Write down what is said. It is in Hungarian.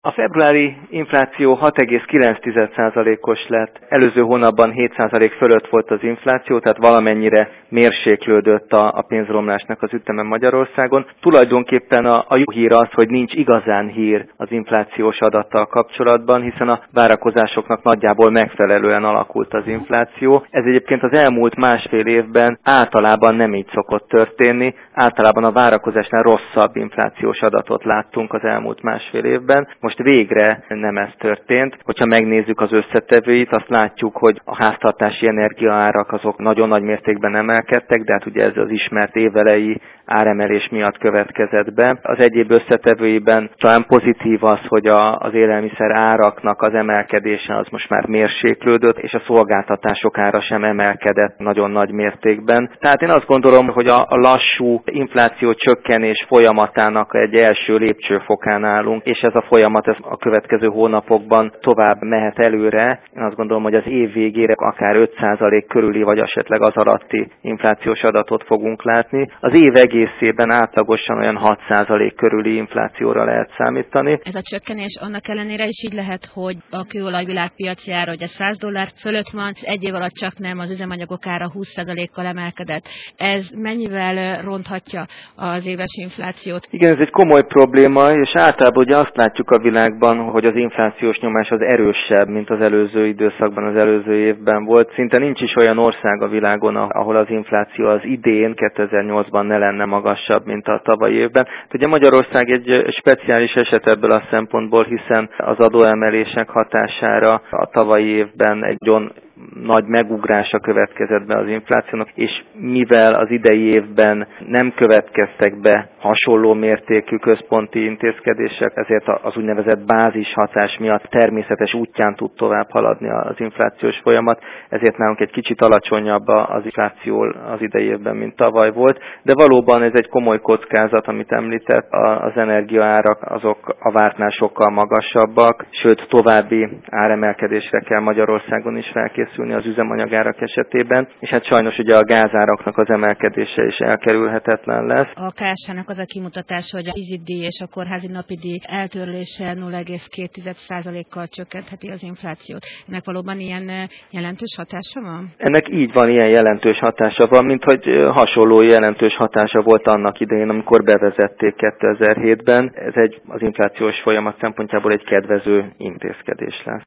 A februári infláció 6,9%-os lett. Előző hónapban 7% fölött volt az infláció, tehát valamennyire mérséklődött a pénzromlásnak az üteme Magyarországon. Tulajdonképpen a jó hír az, hogy nincs igazán hír az inflációs adattal kapcsolatban, hiszen a várakozásoknak nagyjából megfelelően alakult az infláció. Ez egyébként az elmúlt másfél évben általában nem így szokott történni. Általában a várakozásnál rosszabb inflációs adatot láttunk az elmúlt másfél évben. Most végre nem ez történt. Hogyha megnézzük az összetevőit, azt látjuk, hogy a háztartási energiaárak azok nagyon nagy mértékben emelkedtek, de hát ugye ez az ismert évelei áremelés miatt következett be. Az egyéb összetevőiben talán pozitív az, hogy az élelmiszer áraknak az emelkedése az most már mérséklődött, és a szolgáltatások ára sem emelkedett nagyon nagy mértékben. Tehát én azt gondolom, hogy a lassú infláció csökkenés folyamatának egy első lépcsőfokán állunk, és ez a folyamat a következő hónapokban tovább mehet előre. Én azt gondolom, hogy az év végére akár 5% körüli, vagy esetleg az alatti inflációs adatot fogunk látni. Az év egészében átlagosan olyan 6% körüli inflációra lehet számítani. Ez a csökkenés annak ellenére is így lehet, hogy a kőolaj világpiaci ára ugye $100 fölött van, egy év alatt csak nem, az üzemanyagok ára 20%-kal emelkedett. Ez mennyivel ronthatja az éves inflációt? Igen, ez egy komoly probléma, és általában ugye azt látjuk a világban, hogy az inflációs nyomás az erősebb, mint az előző időszakban, az előző évben volt. Szinte nincs is olyan ország a világon, ahol az infláció az idén, 2008-ban ne lenne magasabb, mint a tavalyi évben. Ugye Magyarország egy speciális eset ebből a szempontból, hiszen az adóemelések hatására a tavalyi évben egy nagyon nagy megugrása következett be az inflációnak, és mivel az idei évben nem következtek be hasonló mértékű központi intézkedések, ezért az úgynevezett bázis hatás miatt természetes útján tud tovább haladni az inflációs folyamat, ezért nálunk egy kicsit alacsonyabb az infláció az idei évben, mint tavaly volt, de valóban ez egy komoly kockázat, amit említett, az energiaárak azok a vártnál sokkal magasabbak, sőt további áremelkedésre kell Magyarországon is felkészülni az üzemanyagárak esetében, és hát sajnos ugye a gázáraknak az emelkedése is elkerülhetetlen lesz. A KSH-nak az a kimutatás, hogy a vízidíj és a kórházi napidíj eltörlése 0,2%-kal csökkentheti az inflációt. Ennek valóban ilyen jelentős hatása van? Ennek így van, ilyen jelentős hatása van, mint hogy hasonló jelentős hatása volt annak idején, amikor bevezették 2007-ben. Ez az inflációs folyamat szempontjából egy kedvező intézkedés lesz.